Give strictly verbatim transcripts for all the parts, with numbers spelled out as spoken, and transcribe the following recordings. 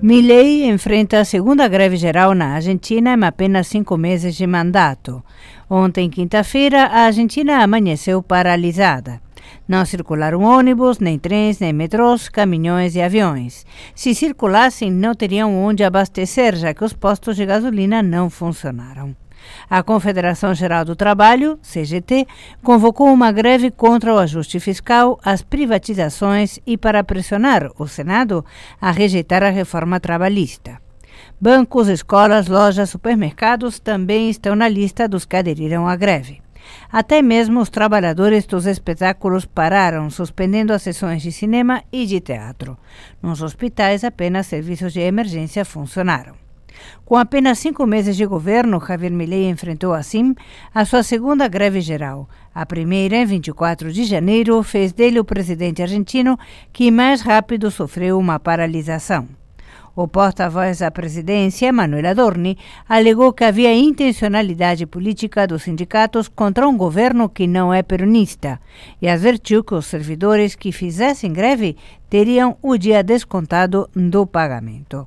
Milei enfrenta a segunda greve geral na Argentina em apenas cinco meses de mandato. Ontem, quinta-feira, a Argentina amanheceu paralisada. Não circularam ônibus, nem trens, nem metrôs, caminhões e aviões. Se circulassem, não teriam onde abastecer, já que os postos de gasolina não funcionaram. A Confederação Geral do Trabalho, C G T, convocou uma greve contra o ajuste fiscal, as privatizações e para pressionar o Senado a rejeitar a reforma trabalhista. Bancos, escolas, lojas, supermercados também estão na lista dos que aderiram à greve. Até mesmo os trabalhadores dos espetáculos pararam, suspendendo as sessões de cinema e de teatro. Nos hospitais, apenas serviços de emergência funcionaram. Com apenas cinco meses de governo, Javier Milei enfrentou assim a sua segunda greve geral. A primeira, em vinte e quatro de janeiro, fez dele o presidente argentino que mais rápido sofreu uma paralisação. O porta-voz da presidência, Manuel Adorni, alegou que havia intencionalidade política dos sindicatos contra um governo que não é peronista e advertiu que os servidores que fizessem greve teriam o dia descontado do pagamento.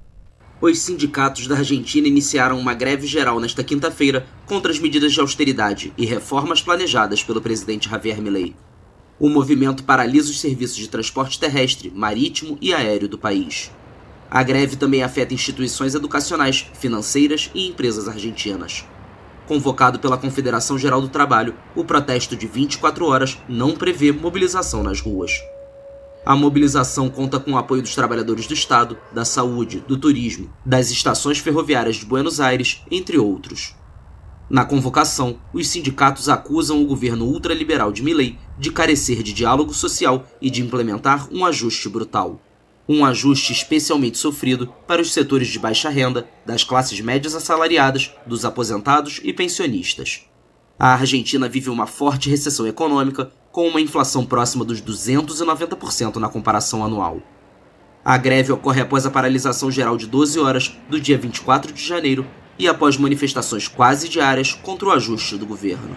Os sindicatos da Argentina iniciaram uma greve geral nesta quinta-feira contra as medidas de austeridade e reformas planejadas pelo presidente Javier Milei. O movimento paralisa os serviços de transporte terrestre, marítimo e aéreo do país. A greve também afeta instituições educacionais, financeiras e empresas argentinas. Convocado pela Confederação Geral do Trabalho, o protesto de vinte e quatro horas não prevê mobilização nas ruas. A mobilização conta com o apoio dos trabalhadores do Estado, da saúde, do turismo, das estações ferroviárias de Buenos Aires, entre outros. Na convocação, os sindicatos acusam o governo ultraliberal de Milei de carecer de diálogo social e de implementar um ajuste brutal. Um ajuste especialmente sofrido para os setores de baixa renda, das classes médias assalariadas, dos aposentados e pensionistas. A Argentina vive uma forte recessão econômica, com uma inflação próxima dos duzentos e noventa por cento na comparação anual. A greve ocorre após a paralisação geral de doze horas do dia vinte e quatro de janeiro e após manifestações quase diárias contra o ajuste do governo.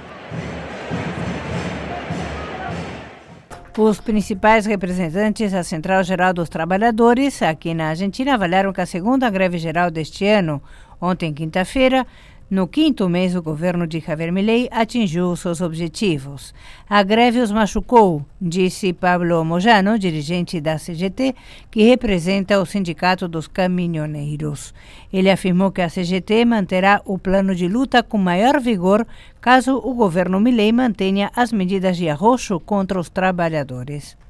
Os principais representantes da Central Geral dos Trabalhadores aqui na Argentina avaliaram que a segunda greve geral deste ano, ontem quinta-feira, no quinto mês do governo de Javier Milei, atingiu seus objetivos. A greve os machucou, disse Pablo Moyano, dirigente da C G T, que representa o Sindicato dos Caminhoneiros. Ele afirmou que a C G T manterá o plano de luta com maior vigor caso o governo Milei mantenha as medidas de arroxo contra os trabalhadores.